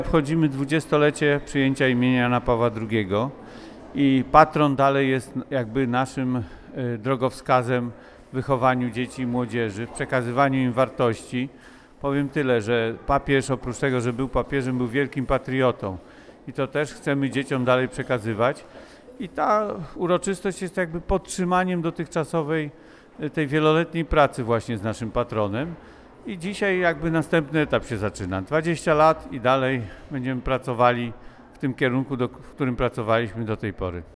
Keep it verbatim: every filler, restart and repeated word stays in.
Obchodzimy dwudziestolecie przyjęcia imienia Jana Pawła drugiego i patron dalej jest jakby naszym y, drogowskazem w wychowaniu dzieci i młodzieży, w przekazywaniu im wartości. Powiem tyle, że papież oprócz tego, że był papieżem, był wielkim patriotą i to też chcemy dzieciom dalej przekazywać. I ta uroczystość jest jakby podtrzymaniem dotychczasowej, tej wieloletniej pracy właśnie z naszym patronem. I dzisiaj jakby następny etap się zaczyna. dwadzieścia lat i dalej będziemy pracowali w tym kierunku, do, w którym pracowaliśmy do tej pory.